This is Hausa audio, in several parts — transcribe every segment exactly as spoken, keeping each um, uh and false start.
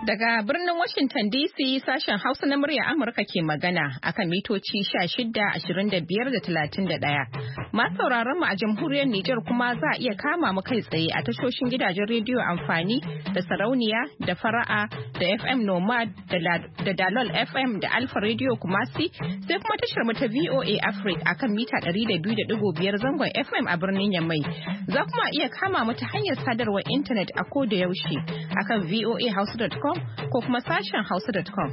Daga birnin Washington D C sashen Hausa na murya Amurka ke magana akan mitoci sha shida, ashirin da biyar da talatin da ɗaya. Masu sauraron mu a jamhuriyar Nijar kuma za a iya kama mu kai tsaye a tashoshin gidajen rediyo amfani da sarauniya da fara'a da F M Nomad da Dalol F M da Alfa Radio Kumasi sai kuma tashar mu ta V O A Africa akan mita ɗari da biyu da ɗigo biyar zangon F M a birnin Yamai. Za kuma iya kama mu ta hanyar sadarwar intanet a ko da yaushe akan v o a hausa dot com ko kuma sashen hausa dot com.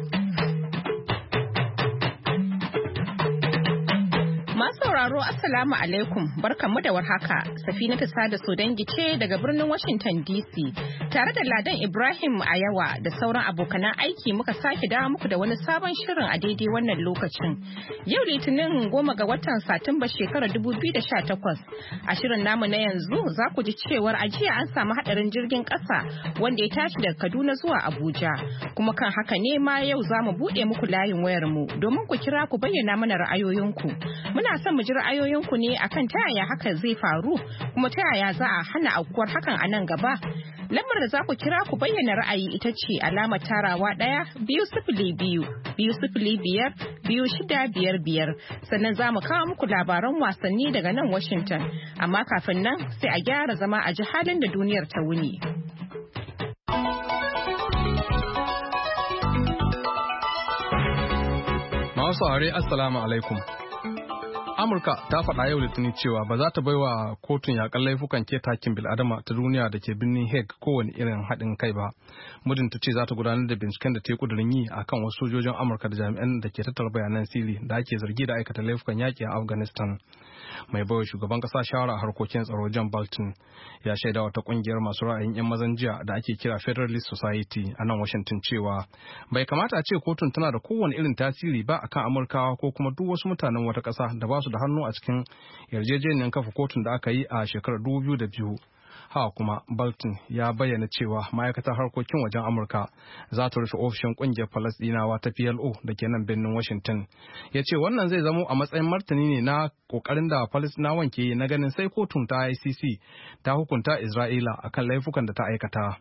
Masu sauraro Assalamu alaikum barkanmu da warhaka. Safinatu Sada Sodangi ce daga birnin Washington D C tare da Ladan Ibrahim Ayawa da sauran abokanan aiki muka sake dawo muku da wani sabon shirin a daidai wannan lokacin. Yau Litinin goma ga watan Satumba shekarar dubu biyu da sha takwas. A shirin namu na yanzu za ku ji cewar a jiya an samu hadarin jirgin kasa wanda ya tashi daga Kaduna zuwa Abuja. Kuma kan haka ne ma yau za mu buɗe muku layin wayarmu domin ku kira ku bayyana mana ra'ayoyinku. Muna son mu ji ra'ayoyinku ne akan ta yaya haka zai faru kuma ta yaya za a hana aukuwar hakan a nan gaba. Lambar da za ku kira ku bayyana ra'ayi ita ce alamar tarawa ɗaya biyu sifili biyu biyu sifili biyar biyu shida biyar biyar. Sannan za mu kawo muku labaran wasanni daga nan Washington. Amma kafin nan sai a gyara zama a ji halin da duniyar ta wuni. Masu aure assalamu alaikum. Amurka ta faɗa yau Litinin cewa ba za ta baiwa kotun yaƙar laifukan ketakin bil'adama ta duniya da ke birnin Hague kowane irin haɗin kai ba. Muddin ta ce za ta gudanar da binciken da ta yi ƙudurin yi a kan wasu sojojin Amurka da jami'an da ke tattara bayanan sirri da ake zargi da aikata laifukan yaƙi a Afghanistan. Mai baiwa shugaban ƙasa shawara a harkokin tsaro John Bolton ya shaida wata ƙungiyar masu ra'ayin 'yan mazan jiya da ake kira Federalist Society a nan Washington cewa bai kamata a ce kotun tana da kowane irin tasiri ba akan Amurkawa ko kuma duk wasu mutanen wata ƙasa da ba su da hannu a cikin yarjejeniyar kafa kotun da aka yi a shekarar dubu biyu da biyu. Haka kuma Bolton ya bayyana cewa ma'aikatar harkokin wajen Amurka za ta rufe ofishin kungiyar Falasɗinawa ta P L O da ke nan birnin Washington. Ya ce wannan zai zamo a matsayin martani ne na kokarin da Falasɗinawan ke yi na ganin sai kotun ta I C C ta hukunta Isra'ila akan laifukan da ta aikata.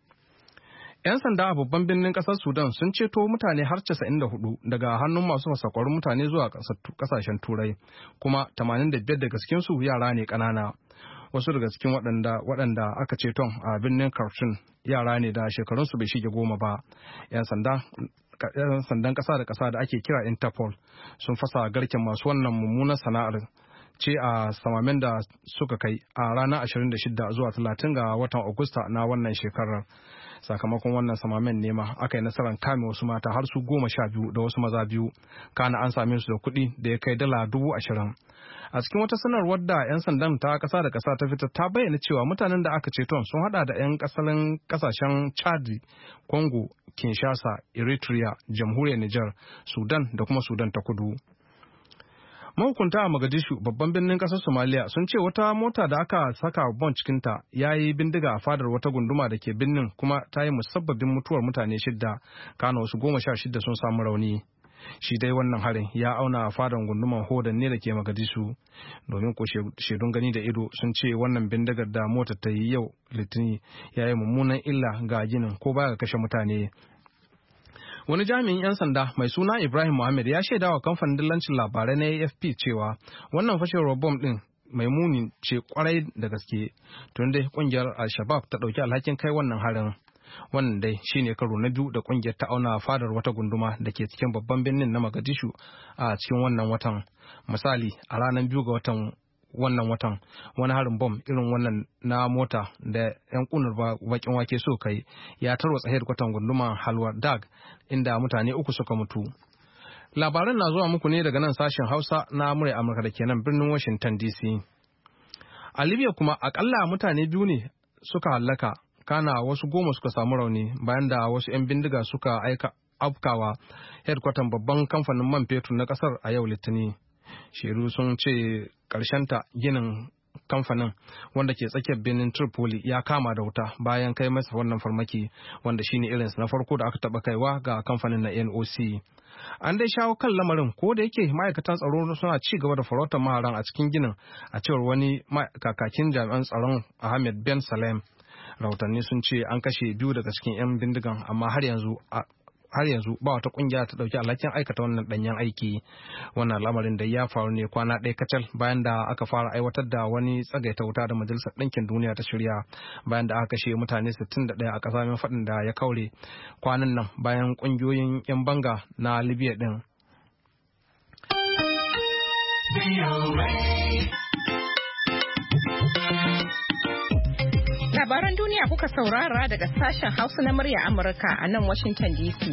'Yan sanda a babban birnin kasar Sudan sun ceto mutane har casa'in da hudu daga hannun masu fasakwarin mutane zuwa kasashen Turai, kuma tamanin da biyar daga cikinsu yara ne ƙanana. Wasu daga cikin waɗanda waɗanda aka ceton a birnin Khartoum yara ne da shekarunsu bai shige goma ba. 'Yan sanda ‘yan sandan ƙasa da ƙasa da ake kira Interpol sun fasa garken masu wannan mummunar sana'ar ce a samamen da suka kai a ranar ashirin da shida zuwa talatin ga watan Agusta na wannan shekarar. Sakamakon wannan samamen nema aka yi nasarar kame wasu mata har su goma sha biyu da wasu maza biyu, kana an same su da kuɗi da ya kai dala dubu ashirin. A cikin wata sanarwar da 'yan sandan ta ƙasa da ƙasa ta fitar ta bayyana cewa mutanen da aka ceton sun hada da 'yan ƙasalin ƙasashen Chad, Congo, Kinshasa, Eritrea, Jamhuriyar Nijar, Sudan da kuma Sudan ta Kudu. Mahukunta a Mogadishu babban birnin kasar Somalia sun ce wata mota da aka saka bom cikinta ya yi bindiga a fadar wata gunduma da ke birnin kuma ta yi musabbabin mutuwar mutane shidda, kana wasu goma sha shidda sun samu rauni. Shi dai wannan harin ya auna a fadar gunduman Hodan ne da ke Mogadishu, domin ko shaidun gani da ido sun ce wannan bindigar da motar ta yi yau Litinin ya yi mummunan illa ga ginin ko baya ga kashe mutane. Wani jami'in 'yan sanda mai suna Ibrahim Mohammed ya shaida wa kamfanin dillancin labarai na A F P cewa wannan fashewar bom din mai muni ce kwarai da gaske, tun dai kungiyar Al-Shabaab ta dauki alhakin kai wannan harin. Wannan dai shine karo na biyu da kungiyar ta auna fadar wata gunduma da ke cikin babban birnin na Mogadishu a cikin wannan watan. Misali, a ranar biyu ga watan wannan watan wani harin bom irin wannan na mota da 'yan kunar bakin wake so kai ya tarwatsa hedkwatan gunduma Halwa Dag inda mutane uku suka mutu. Labaran na zuwa muku ne daga nan sashen Hausa na murya Amurka da ke nan birnin Washington D C. A Libya kuma akalla mutane biyu ne suka hallaka, kana wasu goma suka samu rauni bayan da wasu 'yan bindiga suka aika afkawa hedkwatan babban kamfanin man fetur na kasar a yau Litinin. Sheru sun ce ta ginin kamfanin wanda ke tsakiyar birnin Tripoli ya kama da wuta bayan kai masa wannan farmaki, wanda shine irinsa na farko da aka taba kaiwa ga kamfanin na N O C. An dai shawo kan lamarin ko da yake ma'aikatan tsaro suna ci gaba da farautar maharan a cikin ginin, a cewar wani kakakin jami'an tsaron Ahmed Ben Salem. Rahotanni sun ce an kashe biyu daga cikin 'yan bindigan amma har yanzu har yanzu ba wata kungiya ta dauki alhakin aikata wannan danyen aiki. Wannan lamarin da ya faru ne kwana ɗaya kacal bayan da aka fara aiwatar da wani tsagaita wuta da Majalisar Ɗinkin Duniya ta shirya bayan da aka kashe mutane sittin da ɗaya a ƙasa faɗin da ya kaure kwanan nan bayan kungiyoyin 'yan banga na Libya din. Labaran duniya kuka saurara daga sashen Hausa na murya Amurka a nan Washington D C.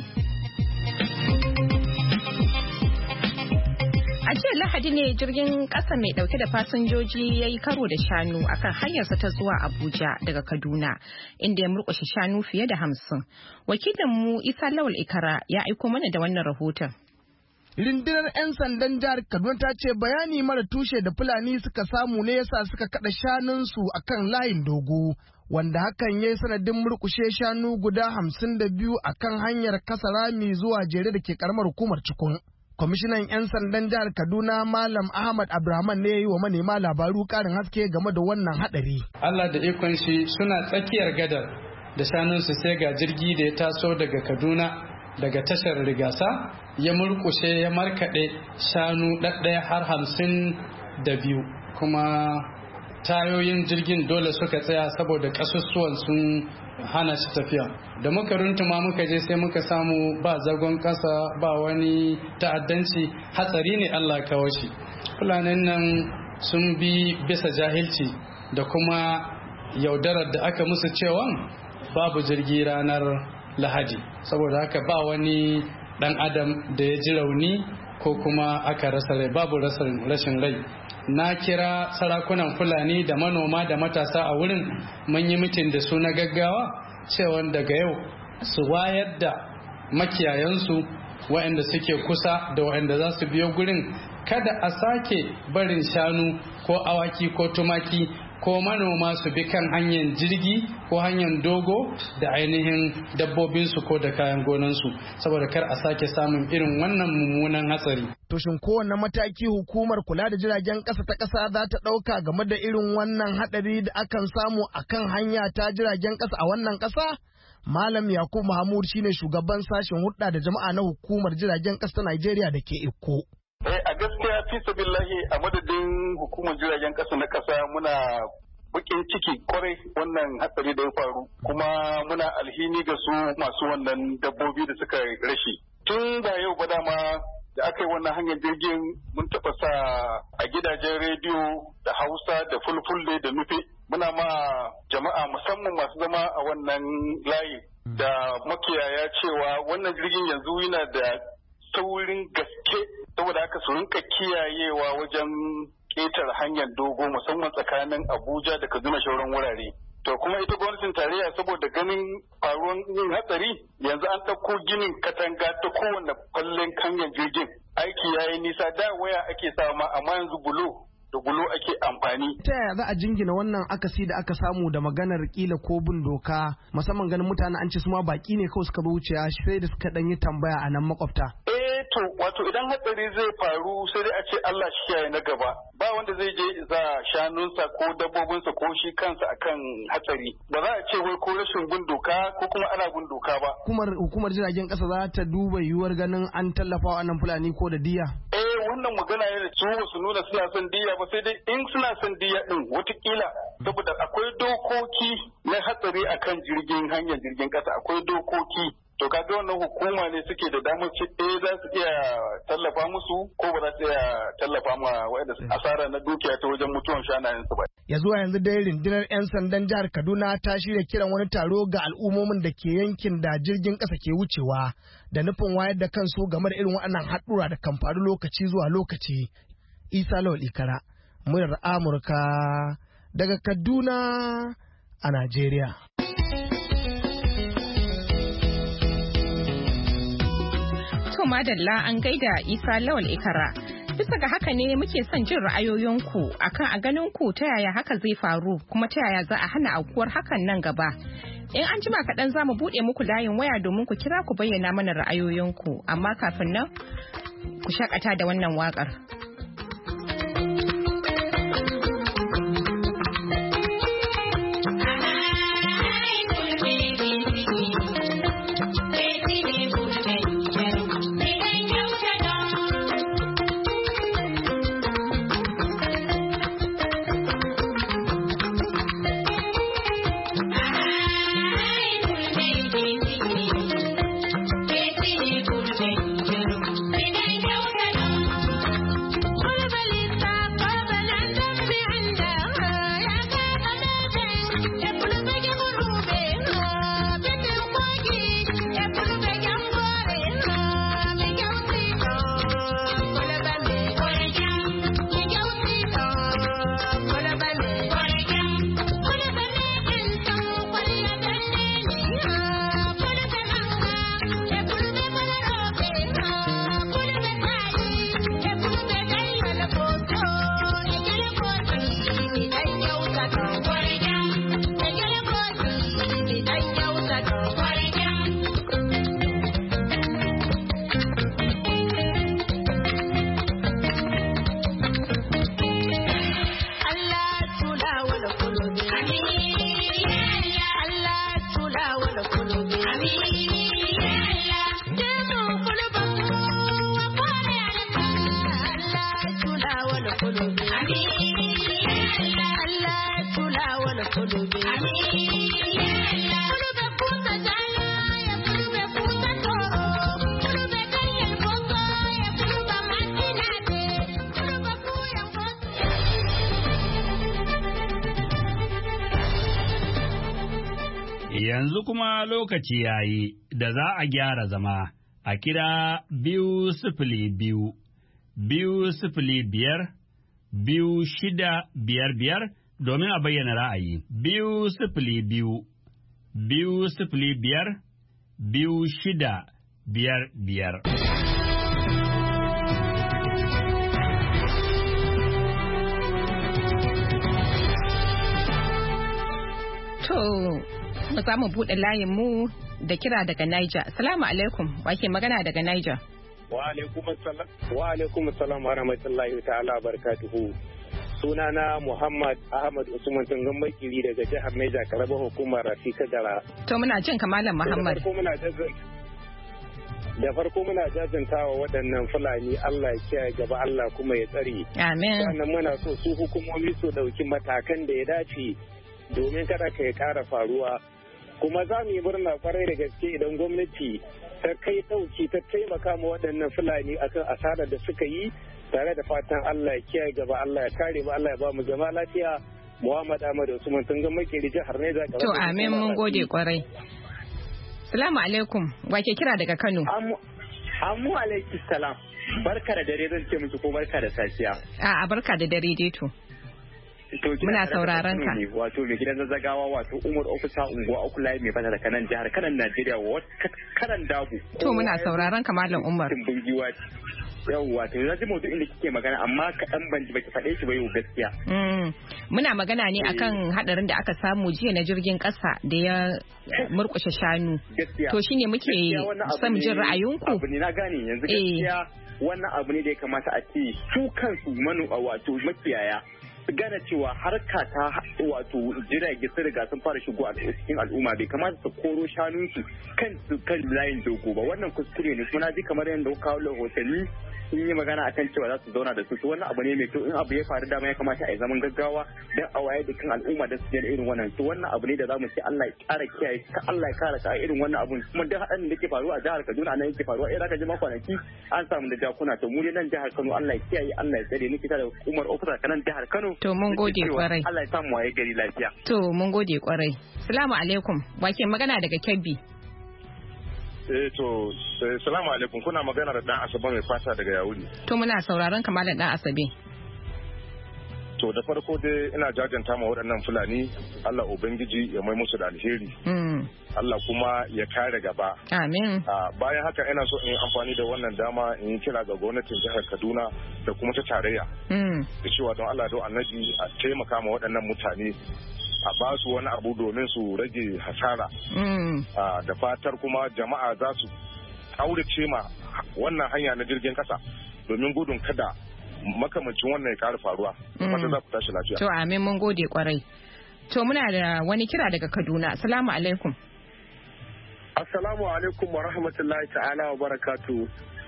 A jiya Lahadi ne jirgin ƙasa mai ɗauke da fasinjoji ya yi karo da shanu akan hanyarsa ta zuwa Abuja daga Kaduna, inda ya murƙushe shanu fiye da hamsin. Wakilinmu Isa Lawal Ikara ya aiko mana da wannan rahoton. Rundunar 'yan sandan jihar Kaduna ta ce bayani mara tushe da Fulani suka samu ne yasa suka kada shanunsu akan layin dogo, wanda hakan ya yi sanadin murkushe shanu guda hamsin da biyu akan hanyar Kasarami zuwa Jere da ke karamar hukumar Cikun. Kwamishinan 'yan sandan jihar Kaduna Malam Ahmad Abrahaman ne ya yi wa manema labaru karin haske game da wannan hadari. Allah da ikon shi suna tsakiyar gadar da shanunsu sai ga jirgi da ya taso daga Kaduna daga tashar Rigasa ya murkushe ya markaɗe shanu ɗaɗɗaya har hamsin da biyu, kuma tayoyin jirgin dole suka tsaya saboda ƙasusuwan sun hana shi tafiya. Da muka runtuma muka je sai muka samu ba zagon ƙasa ba wani ta'addanci, hatsari ne Allah kawo shi. Fulanin nan sun bi bisa jahilci da kuma yaudarar da aka musu cewa babu jirgi ranar Lahadi, saboda haka ba wani dan adam da ya ji rauni ko kuma aka rasa rai, babu rashin rai. Na kira sarakunan Fulani da manoma da matasa a wurin, mun yi mitin da su na gaggawa cewa daga yau su wayar da makiyayansu waɗanda suke kusa da waɗanda za su biyo gurin, kada a sake barin shanu ko awaki ko tumaki ko manoma su bi kan hanyar jirgi ko hanyar dogo da ainihin dabbobinsu ko da kayan gonansu, saboda kar a sake samun irin wannan mummunan hatsari. To shin kowane mataki hukumar kula da jiragen ƙasa ta ƙasa za ta ɗauka game da irin wannan haɗari da akan samu a kan hanya ta jiragen ƙasa a wannan ƙasa? Malam Yakubu Mahmud shine shugaban sashen hulɗa da jama'a na hukumar jiragen ƙasa ta Najeriya da ke Ikko. Eh, a gaskiya fi sabillahi a madadin hukumar jiragen kasa na kasa muna bakin ciki kwarai wannan hatsari da ya faru, kuma muna alhini ga su masu wannan dabbobi da suka rashi. Tun da yau ba dama da aka yi wannan hanyar jirgin mun taɓa sa a gidajen rediyo da Hausa da Fulfulde da Nufe, muna ma jama'a musamman masu zama a wannan layi da makiyaya cewa wannan jirgin yanzu yana da saurin gaske, saboda haka su rinka kiyayewa wajen ƙetare hanyar dogo musamman tsakanin Abuja da Kaduna shauran wurare. To kuma ita gwamnatin tarayya saboda ganin faruwan yin hatsari yanzu an ɗauko ginin katanga ta kowane fallen hanyar jirgin. Aiki ya yi nisa, da waya ake sama amma yanzu bulo da bulo ake amfani. Ta yaya za a jingina wannan akasi da aka samu da maganar kila ko bin doka, musamman ganin mutane an ce su ma baki ne kawai suka zo wuciya sai da suka ɗan yi tambaya a nan makwabta. To wato idan hatsari zai faru sai dai a ce Allah shi kiyaye na gaba, ba wanda zai je za shanunsa ko dabbobinsa ko shi kansa akan hatsari, ba za a ce wai ko rashin bin doka ko kuma ana bin doka ba. Hukumar hukumar jiragen kasa za ta duba yiwuwar ganin an tallafa wa nan Fulani ko da diya. Eh wannan magana ne da su ba su nuna suna son diya ba, sai dai in suna son diya din watakila saboda akwai dokoki na hatsari akan jirgin hanyar jirgin kasa, akwai dokoki. To kaga wannan hukuma ne suke da damar ce eh za su iya tallafa musu ko ba za su iya tallafa ma waɗanda asara na dukiya ta wajen mutuwan shanayen su ba. Ya zuwa yanzu dai rundunar 'yan sandan jihar Kaduna ta shirya kiran wani taro ga al'ummomin da ke yankin da jirgin ƙasa ke wucewa da nufin wayar da kansu game da irin waɗannan haɗura da kan faru lokaci zuwa lokaci. Isa Lawal Ikara, muryar Amurka daga Kaduna a Najeriya. Madalla an gaida Isa Lawal Ikara. Bisa ga haka ne muke son jin ra'ayoyinku akan a ganin ku ta yaya haka zai faru kuma ta yaya za a hana aukuwar hakan nan gaba. In an jima kaɗan za mu buɗe muku layin waya domin ku kira ku bayyana mana ra'ayoyinku, amma kafin nan ku shakata da wannan waƙar. da kulube. Kulube kusa jala ya kulube kusa toro. Kulube ganyen koko ya kulube matinade. Kulube kuyan kosi. Yanzu kuma lokaci yayi da za a gyara zama a kira biyu sifili biyu, biyu sifili biyar, biyu shida biyar biyar domin a bayyana ra'ayi. Biyu sifili biyu, biyu sifili biyar, biyu shida biyar biyar. To, za mu buɗe layin mu da kira daga Niger. Salamu alaikum, wake magana daga Niger. Wa alaikum assalam. Wa alaikum assalam wa rahmatullahi ta'ala barakatuhu. Sunana Muhammad Ahmad Usman Tungan Makiri daga jihar Niger, karamar hukumar Rafika Dara. To muna jin kamalan Muhammad. Da farko muna jajantawa waɗannan Fulani, Allah ya kiyaye gaba, Allah kuma ya tsare. Amin. Sannan muna so su hukumomi su dauki matakan da ya dace domin kada ka ya ƙara faruwa. Kuma za mu yi murna kwarai da gaske idan gwamnati ta kai ɗauki ta taimaka ma waɗannan Fulani akan asarar da suka yi, tare da fatan Allah ya kiyaye gaba, Allah ya kare mu, Allah ya ba mu zama lafiya. Muhammad Ahmad Usman Tungan Makeri jihar Niger. To amin, mun gode kwarai. Salamu alaikum, wake kira daga Kano. Amu alaikum salam. Barka da dare zan ce musu ko barka da safiya. A'a barka da dare dai to. Muna sauraron ka. Wato mai gidan zazzagawa wato Umar Ofisa Unguwa Okulai mai fata da kanan jihar Kanan Najeriya kanan dabu. To muna sauraron ka Malam Umar. Yau wato na ji maudu'in da kike magana amma kaɗan ban ji baki faɗe shi ba yau gaskiya. Muna magana ne akan hadarin da aka samu jiya na jirgin ƙasa da ya murƙushe shanu. To shine muke son jin ra'ayinku. Abu ne na gane yanzu gaskiya wannan abu ne da ya kamata a ce su kansu manu wato makiyaya su gane cewa harka ta wato jirage sun riga sun fara shigo a cikin al'umma, bai kamata su koro shanunsu kan su kan layin dogo ba. Wannan kuskure ne. Kuma na ji kamar yadda kawo rahotanni sun yi magana akan cewa za su zauna da su. To wannan abu ne mai kyau. In abu ya faru dama ya kamata a yi zaman gaggawa don a waye da kan al'umma da su da irin wannan. To wannan abu ne da za mu ce Allah ya kara kiyaye ka, Allah ya kara ka irin wannan abun. Kuma duk haɗarin da ke faruwa a jihar Kaduna nan yake faruwa. Eh zaka ji ma kwanaki an samu da jakuna. To mu ne nan jihar Kano Allah ya kiyaye, Allah ya tsare. Nake da Umar Ofisa kanan jihar Kano. To mun gode kwarai. Allah ya samu waye gari lafiya. To mun gode kwarai. Salamu alaikum. Wake magana daga Kebbi. Eh to salamu alaikum, kuna magana da dan Asabe mai fata daga Yawuri. To muna sauraron kamar da dan Asabe. To da farko dai ina jajanta ma waɗannan Fulani, Allah Ubangiji ya mai musu da alheri. Allah kuma ya kare gaba. Amin. Bayan haka ina so in yi amfani da wannan dama in yi kira ga gwamnatin jihar Kaduna da kuma ta tarayya. Da cewa don Allah don Annabi a taimaka ma waɗannan mutane a ba su wani abu domin su rage hasara. Da fatar kuma jama'a za su aurace ma wannan hanya na jirgin kasa domin gudun kada makamancin wannan ya ƙara faruwa. Wata za ku tashi lafiya. To amin, mun gode kwarai. To muna da wani kira daga Kaduna. Assalamu alaikum. Assalamu alaikum wa rahmatullahi ta'ala wa barakatu.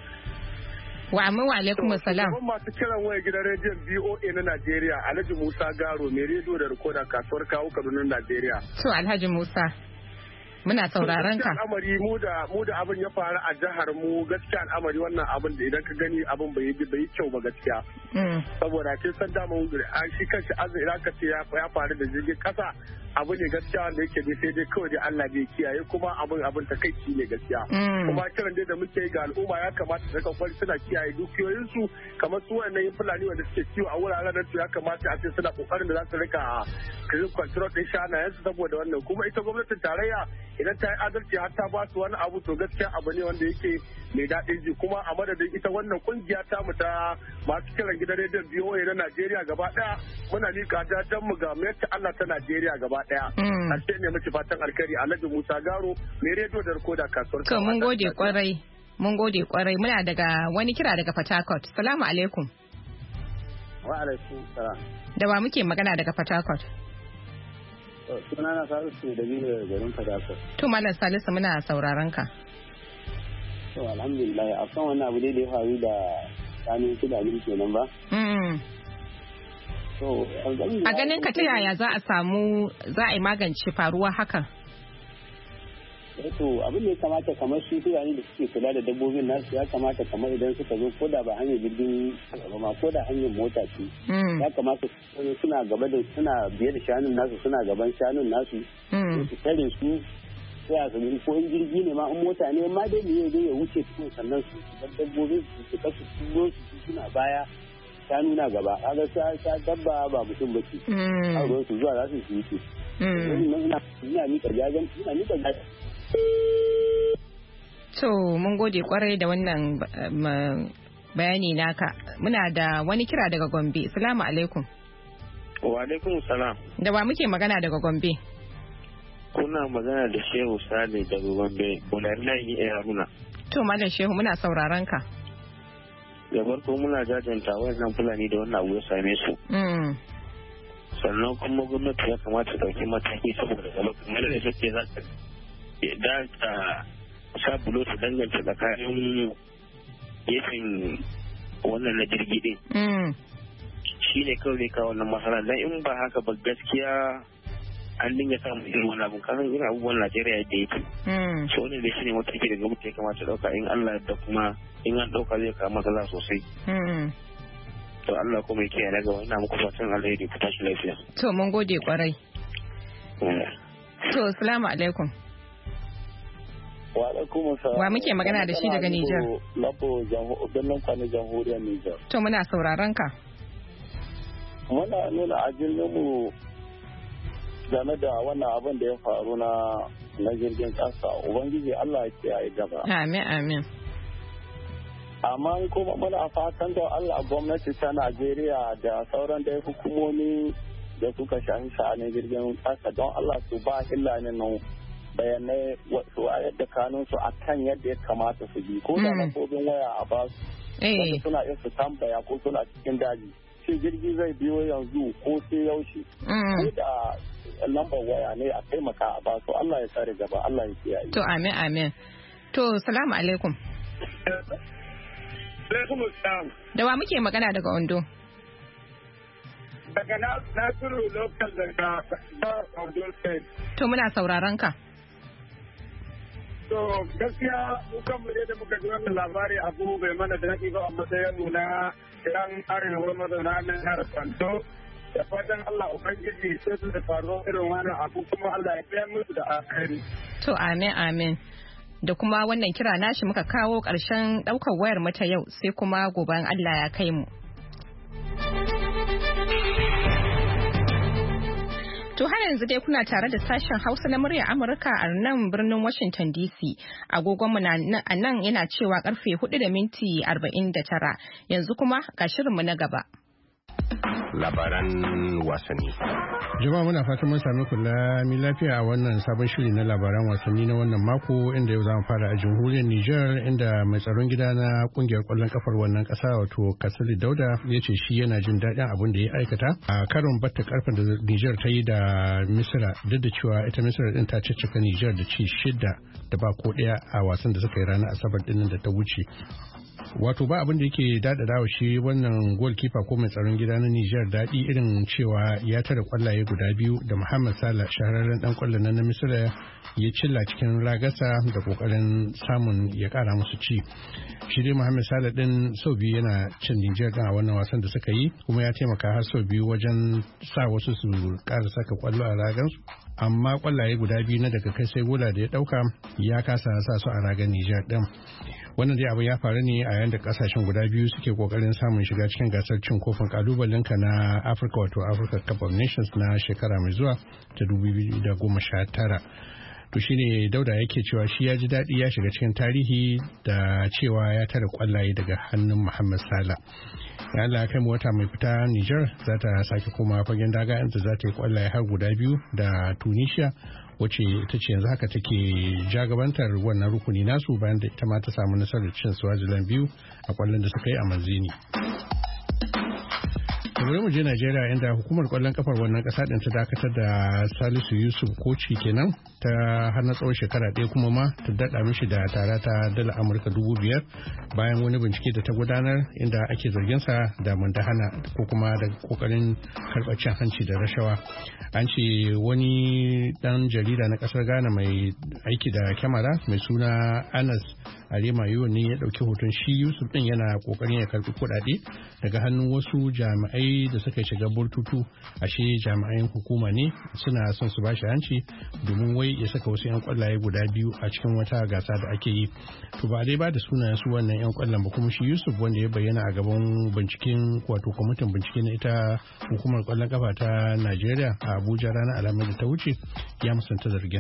Wa amin wa alaikum assalam. Kuma masu kiran waya gidan rediyon B O A na Najeriya, Alhaji Musa Garo mai rediyo da rikoda kasuwar kawo Kaduna Najeriya. To Alhaji Musa, muna sauraron ka. Al'amari mu da mu da abin ya faru a jihar mu, gaskiya al'amari wannan abin da idan ka gani abin bai bai kyau ba gaskiya. Saboda kin san dama an shi kanshi azumi idan ka ce ya faru da jirgin kasa abu ne gaskiya wanda yake bai sai dai kawai dai Allah bai kiyaye, kuma abin abin takaici ne gaskiya. Kuma kiran dai da muke yi ga al'umma ya kamata su rika kwari suna kiyaye dukiyoyinsu, kamar su wannan Fulani wanda suke kiwo a wuraren nan ya kamata a ce suna kokarin da za su rika kirin control din shanayensu saboda wannan. Kuma ita gwamnatin tarayya idan ta yi adalci har ta ba su wani abu to gaskiya abu ne wanda yake mai daɗin ji. Kuma a madadin ita wannan kungiya ta mu ta masu kiran gidan rediyon B O A na Najeriya gaba daya muna miƙa jajen mu ga mayar Allah ta Najeriya gaba daya. A ce ne muke fatan alkhairi Alhaji Musa Garo mai rediyo da rikoda kasuwar. To mun gode kwarai. Mun gode kwarai. Muna daga wani kira daga Port Harcourt. Salamu alaikum. Wa alaikum salam. Da wa muke magana daga Port Harcourt? Sunana Salisu da biyu daga garin Port Harcourt. To Malam Salisu muna sauraron ka. To alhamdulillah a kan wannan abu dai da ya faru da tsanin kudaden kenan ba. A ganin ka ta yaya za a samu za a yi magance faruwa hakan? to abin da ya kamata kamar su fulani da suke kula da dabbobin nasu ya kamata kamar idan suka zo ko da ba hanyar jirgin ba ma ko da hanyar mota ce ya kamata suna gaba da suna biye da shanun nasu suna gaban shanun nasu su tare su sai a zama ko in jirgi ne ma in mota ne ma dai ne zai ya wuce cikin sannan su dabbobin su kasu su su suna baya shanu na gaba kaga ta dabba ba mutum bace a ruwan su zuwa za su yi wuce ina ina mika jajen ina mika jajen To mun gode kwarai da wannan bayani naka. Muna da wani kira daga Gombe. Assalamu alaikum. Wa alaikum salam. Da wa muke magana daga Gombe? Kuna magana da Shehu Sale daga Gombe. Wallahi eh Haruna. To Malam Shehu muna sauraron ka. Da farko muna jajanta wannan Fulani da wannan abu ya same su. Mm. Sannan kuma gwamnati ya kamata ta dauki mataki saboda lokacin da take za ta da ta sabulo ta danganta tsakanin gefen wannan na jirgi din shi ne kawai zai kawo wannan masana don in ba haka ba gaskiya an dinga samun irin wani abin kasan irin abubuwan Najeriya yadda yake so ne da shi ne mataki da gwamnati ya kamata dauka in Allah da kuma in an dauka zai kawo matsala sosai to Allah kuma ya kiyaye daga wannan muku fatan alheri ku tashi lafiya to mun gode kwarai to assalamu alaikum. Wa alaikum salam. Wa muke magana da shi daga Nijar? Labo Bello Kwani Jamhuriyar Nijar. To muna sauraron ka. Muna nuna ajinmu game da wannan abin da ya faru na na jirgin ƙasa. Ubangiji Allah ya kiyaye gaba. Amin amin. Amma kuma muna fatan da Allah gwamnati ta Najeriya da sauran da hukumomi da suka shahi sha'anin jirgin ƙasa don Allah su ba hillanin nan bayanai wasu a yadda kanunsu a kan yadda ya kamata su bi ko da lambobin waya a ba su wanda suna iya su tambaya ko suna cikin daji shi jirgi zai biyo yanzu ko sai yaushe ko da lambar waya ne a taimaka a ba su Allah ya tsare gaba Allah ya kiyaye to amin amin to salamu alaikum da wa muke magana daga Ondo daga Nasiru local daga Ondo State to muna sauraron ka. To gaskiya mukan mu da muka ji wannan labari abu bai mana daɗi ba a matsayin mu na yan arewa mazauna nan har Kwanto da fatan Allah ubangiji sai su da faruwar irin wannan abu kuma Allah ya biya musu da alheri. To amin amin. Da kuma wannan kira nashi muka kawo ƙarshen ɗaukar wayar mata yau sai kuma gobe Allah ya kai mu. To har yanzu dai kuna tare da sashen Hausa na murya Amurka a nan birnin Washington D C. Agogonmu a nan yana cewa karfe hudu da minti arba'in da tara. Yanzu kuma ga shirinmu na gaba. Labaran wasanni. Jama'a muna fatan mun sami kula mi lafiya a wannan sabon shiri na labaran wasanni na wannan mako inda yau za mu fara a jamhuriyar Nijar inda mai tsaron gida na kungiyar kwallon kafar wannan kasa wato Kasali Dauda ya ce shi yana jin daɗin abin da ya aikata a karon batta karfin da Nijar ta yi da Misira duk da cewa ita Misira din ta ciccika Nijar da ci shida da ba ko ɗaya a wasan da suka yi ranar Asabar din da ta wuce. Wato ba abin da yake daɗaɗa wa shi wannan goalkeeper ko mai tsaron gida na Nijar daɗi irin cewa ya tare kwallaye guda biyu da Muhammad Salah shahararren dan kwallon na Misira ya cilla cikin ragasa da kokarin samun ya kara musu ci. Shi dai Muhammad Salah din sau biyu yana cin Nijar din a wannan wasan da suka yi kuma ya taimaka har sau biyu wajen sa wasu su ƙara saka kwallo a ragansu. Amma kwallaye guda biyu na daga kai sai gola da ya dauka ya kasa sa su a ragan Nijar din. Wannan dai abin ya faru ne a yayin da kasashen guda biyu suke kokarin samun shiga cikin gasar cin kofin kalubalenka na Africa wato Africa Cup of Nations na shekara mai zuwa ta dubu biyu da goma sha tara. To shine Dauda yake cewa shi ya ji daɗi ya shiga cikin tarihi da cewa ya tare kwallaye daga hannun Muhammad Salah. Ya Allah ya kai mu wata mai fita Niger za ta sake koma fagen daga inda za ta yi kwallaye har guda biyu da Tunisia wacce ita ce yanzu haka take jagabantar wannan rukuni nasu bayan da ita ma ta samu nasarar cin Swaziland biyu a kwallon da suka yi a Manzini. bari mu je Najeriya inda hukumar kwallon kafar wannan kasa din ta dakatar da Salisu Yusuf Koci kenan ta har na tsawon shekara ɗaya kuma ma ta daɗa mishi da tara ta dala Amurka dubu biyar bayan wani bincike da ta gudanar inda ake zargin sa da mundahana ko kuma da kokarin karɓar cin hanci da rashawa. An ce wani dan jarida na kasar Ghana mai aiki da kyamara mai suna Anas Arema Yiwu ne ya ɗauki hoton shi Yusuf ɗin yana kokarin ya karɓi kuɗaɗe daga hannun wasu jami'ai da suka shiga burtutu ashe jami'an hukuma ne suna son su bashi hanci domin wai ya saka wasu 'yan kwallaye guda biyu a cikin wata gasa da ake yi. To ba dai ba da sunayen su wannan 'yan kwallon ba kuma shi Yusuf wanda ya bayyana a gaban binciken wato kwamitin bincike na ita hukumar kwallon kafa ta Najeriya a Abuja ranar Alhamis da ta wuce ya musanta zargin.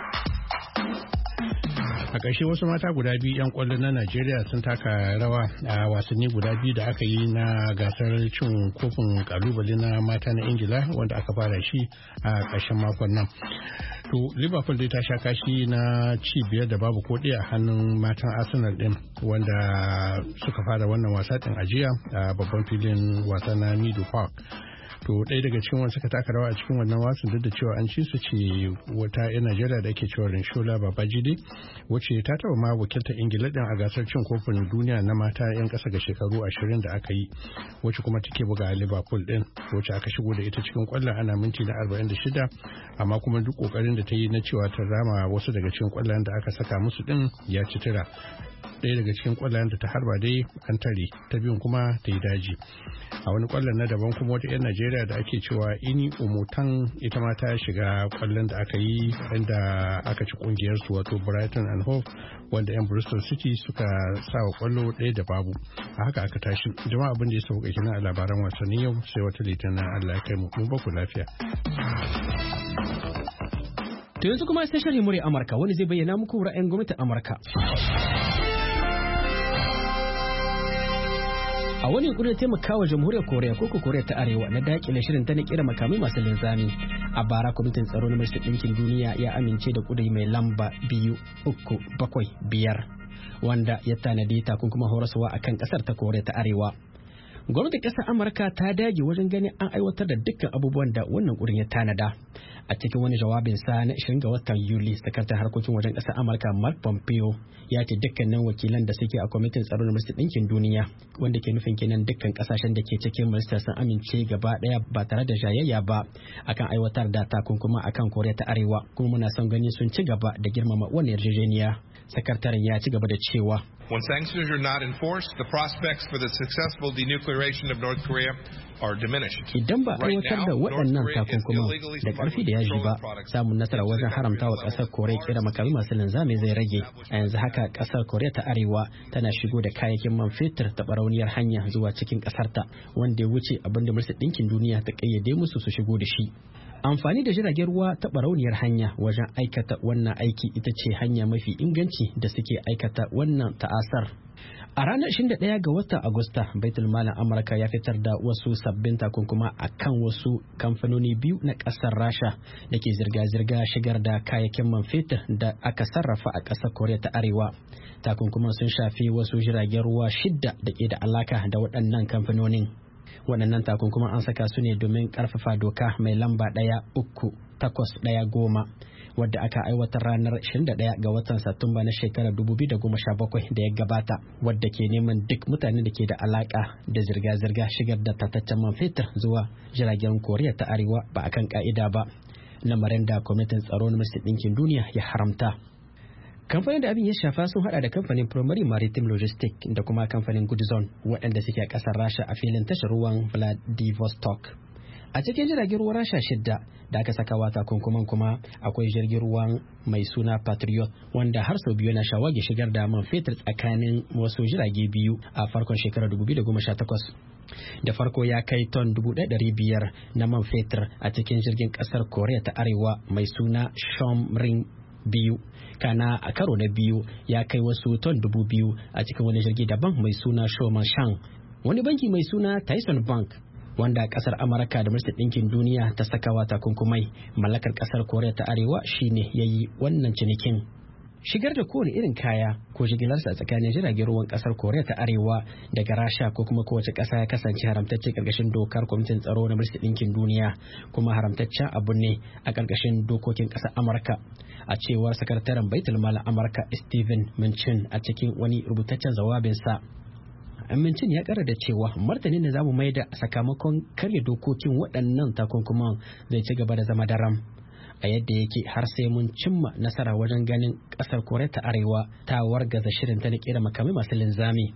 A ƙarshe wasu mata guda biyu 'yan ƙwallo na Najeriya sun taka rawa a wasanni guda biyu da aka yi na gasar cin kofin kalubale na mata na Ingila wanda aka fara shi a ƙarshen makon nan. To Liverpool dai ta sha kashi na ci biyar da babu ko ɗaya a hannun matan Arsenal ɗin wanda suka fara wannan wasa ɗin ajiya a babban filin wasa na Meadow Park. To ɗaya daga cikin wanda suka taka rawa a cikin wannan wasan duk da cewa an ci su ce wata 'yan Najeriya da ake cewa Rinshola Babajide wacce ta taɓa ma wakiltar Ingila ɗin a gasar cin kofin duniya na mata 'yan ƙasa ga shekaru ashirin da aka yi wacce kuma take buga a Liverpool ɗin wacce aka shigo da ita cikin ƙwallon ana minti na arba'in da shida amma kuma duk ƙoƙarin da ta yi na cewa ta rama wasu daga cikin ƙwallon da aka saka musu ɗin ya ci tira. Ɗaya daga cikin ƙwallayen da ta harba dai an tare ta biyun kuma ta yi daji. A wani ƙwallon na daban kuma wata 'yan Najeriya da ake cewa Ini Umutan ita ma ta shiga ƙwallon da aka yi inda aka ci ƙungiyar su wato Brighton and Hove wanda 'yan Bristol City suka sa wa ƙwallo ɗaya da babu. A haka aka tashi. Jama'a abin da ya sauka kenan a labaran wasanni yau sai wata litinin Allah ya kai mu. Mun ba ku lafiya. To yanzu kuma sai sharhi murya Amurka wani zai bayyana muku ra'ayin gwamnatin Amurka. A wani yankunan taimakawa jamhuriyar Koriya ko Koriya ta Arewa na dakile shirin ta na kira makamai masu linzami. A bara kwamitin tsaro na Majalisar Ɗinkin Duniya ya amince da kuduri mai lamba biyu uku bakwai biyar wanda ya tanadi takunkuma horaswa akan kasar ta Koriya ta Arewa. Gwamnatin ƙasar Amurka ta dage wajen ganin an aiwatar da dukkan abubuwan da wannan ƙurin ya tanada. A cikin wani jawabin sa na ashirin ga watan Yuli, sakataren harkokin wajen ƙasar Amurka Mark Pompeo ya ce dukkanin wakilan da suke a kwamitin tsaro na Majalisar Ɗinkin Duniya wanda ke nufin kenan dukkan ƙasashen da ke cikin majalisar sun amince gaba ɗaya ba tare da jayayya ba akan aiwatar da takunkuma akan Koriya ta Arewa kuma muna son gani sun ci gaba da girmama wannan yarjejeniya. Sakataren ya ci gaba da cewa When sanctions are not enforced, the prospects for the successful denuclearization of North Korea are diminished. Idan ba aiwatar da waɗannan takunkuman da ƙarfi da yaji ba, samun nasara wajen haramta wa ƙasar Koriya kera makamai masu linzami zai rage. A yanzu haka ƙasar Koriya ta Arewa tana shigo da kayayyakin man fetur ta barauniyar hanya zuwa cikin ƙasarta, wanda ya wuce abin da Majalisar Ɗinkin Duniya ta ƙayyade musu su shigo da shi. Amfani da jiragen ruwa ta barauniyar hanya wajen aikata wannan aiki ita ce hanya mafi inganci da suke aikata wannan ta'asar. A ranar ashirin da ɗaya ga watan Agusta, Baitul Malin Amurka ya fitar da wasu sabbin takunkuma a kan wasu kamfanoni biyu na ƙasar Rasha da ke zirga-zirga shigar da kayayyakin man fetur da aka sarrafa a ƙasar Koriya ta Arewa. Takunkuman sun shafi wasu jiragen ruwa shidda da ke da alaka da waɗannan kamfanonin. Waɗannan takunkuma an saka su ne domin ƙarfafa doka mai lamba ɗaya uku takwas ɗaya goma wadda aka aiwatar ranar ashirin da ɗaya ga watan Satumba na shekarar dubu biyu da goma sha bakwai da ya gabata, wadda ke neman duk mutanen da ke da alaka da zirga-zirga shigar da tataccen man fetur zuwa jiragen Koriya ta Arewa ba akan ka'ida ba, lamarin da kwamitin tsaro na Majalisar Ɗinkin Duniya ya haramta. Kamfanin da abin ya shafa sun hada da kamfanin Primary Maritime Logistics da kuma kamfanin Goodzone waɗanda suke a ƙasar Rasha a filin tashar ruwan Vladivostok. A cikin jiragen ruwan Rasha shidda da aka saka wata kunkuman kuma akwai jirgin ruwan mai suna Patriot wanda har sau biyu na shawagi shigar da man fetur tsakanin wasu jirage biyu a farkon shekarar dubu biyu da goma sha takwas. Da farko ya kai ton dubu ɗaya ɗari biyar na man fetur a cikin jirgin ƙasar Koriya ta Arewa mai suna Shomrin biyu, kana a karo na biyu ya kai wasu ton dubu biyu a cikin wani jirgi daban mai suna Shoman Shang. Wani banki mai suna Tyson Bank wanda kasar Amurka da Majalisar Ɗinkin Duniya ta sakawa takunkumai mallakar kasar Koriya ta Arewa shine yayi wannan cinikin. shigar da kowane irin kaya ko jigilarsa tsakanin jiragen ruwan kasar Koriya ta Arewa daga Rasha ko kuma kowace kasa ya kasance haramtacce karkashin dokar kwamitin tsaro na Majalisar Ɗinkin Duniya kuma haramtaccen abu ne a karkashin dokokin kasar Amurka. A cewar sakataren Baitul Mal Amurka Steven Mnuchin a cikin wani rubutaccen jawabinsa. Amincin ya kara da cewa martanin da zamu maida sakamakon karya dokokin waɗannan takunkuman zai ci gaba da zama daram a yadda yake har sai mun cimma nasara wajen ganin ƙasar Koriya ta Arewa ta wargaza shirin ta na kera makamai masu linzami.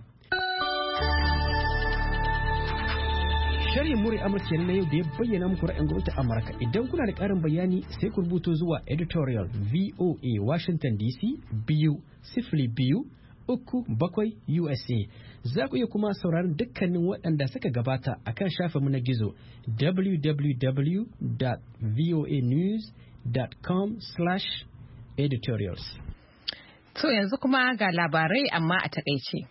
Sharhin muri Amurka na yau da ya bayyana muku ra'ayin gwamnatin Amurka. Idan kuna da ƙarin bayani sai ku rubuto zuwa editorial V O A Washington D C biyu sifili biyu uku bakwai U S A. Za ku iya kuma sauraron dukkanin waɗanda suka gabata a kan shafinmu na gizo w w w dot voa news dot com slash editorials. To yanzu kuma ga labarai amma a takaice.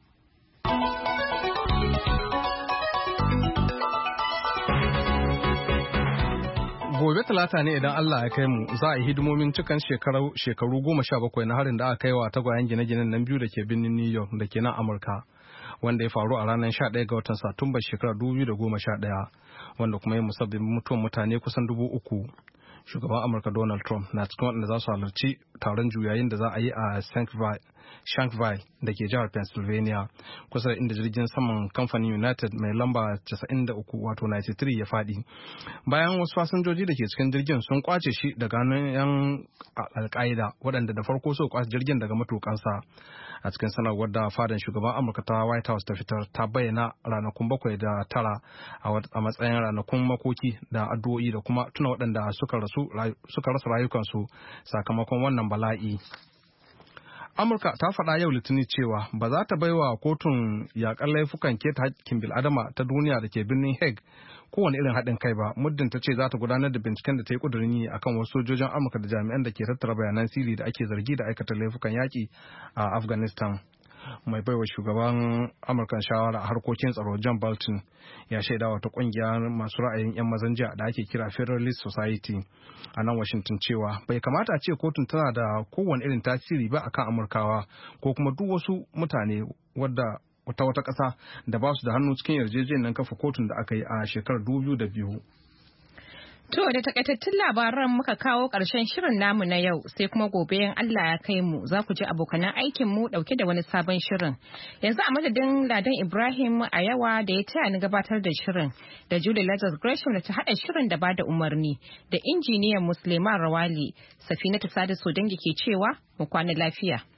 Gobe talata ne idan Allah ya kai mu za a yi hidimomin cikan shekaru goma sha bakwai na harin da aka kai wa tagwayen gine-ginen nan biyu da ke birnin New York da ke nan Amurka, wanda ya faru a ranar sha ɗaya ga watan Satumba shekarar dubu biyu da goma sha ɗaya, wanda kuma ya musabbabin mutuwan mutane kusan dubu uku. Shugaban Amurka Donald Trump na cikin waɗanda za su halarci taron juyayin da za a yi a Shanksville da ke jihar Pennsylvania, kusa da inda jirgin saman kamfanin United mai lamba casa'in da uku wato ninety-three ya faɗi. Bayan wasu fasinjoji da ke cikin jirgin sun kwace shi daga hannun 'yan Al-Qaeda waɗanda da farko suka kwace jirgin daga matukansa. A cikin sanarwar da fadan shugaban Amurka ta White House ta fitar ta bayyana ranakun bakwai da tara a matsayin ranakun makoki da addu'o'i da kuma tuna waɗanda suka rasa rayukansu sakamakon wannan bala'i. Amurka ta faɗa yau Litinin cewa ba za ta baiwa kotun yaƙar laifukan keta haƙƙin bil'adama ta duniya da ke birnin Hague kowane irin haɗin kai ba, muddin ta ce za ta gudanar da binciken da ta yi ƙudurin yi akan wasu sojojin Amurka da jami'an da ke tattara bayanan sirri da ake zargi da aikata laifukan yaƙi a Afghanistan. Mai baiwa shugaban Amurka shawara a harkokin tsaro John Bolton ya shaida wata ƙungiya masu ra'ayin 'yan mazan jiya da ake kira Federalist Society a nan Washington cewa bai kamata a ce kotun tana da kowane irin tasiri ba akan Amurkawa ko kuma duk wasu mutane wadda wata wata ƙasa da ba su da hannu cikin yarjejeniyar kafa kotun da aka yi a shekarar dubu biyu da biyu. To da takaitattun labaran muka kawo ƙarshen shirin namu na yau sai kuma gobe in Allah ya kai mu za ku ji abokanan aikin mu ɗauke da wani sabon shirin. Yanzu a madadin Ladan Ibrahim a yawa da ya taya ni gabatar da shirin da Julie Lazarus Gresham da ta haɗa shirin da bada umarni da injiniyan Musliman Rawali Safinatu Sadisu dangi ke cewa mu kwana lafiya.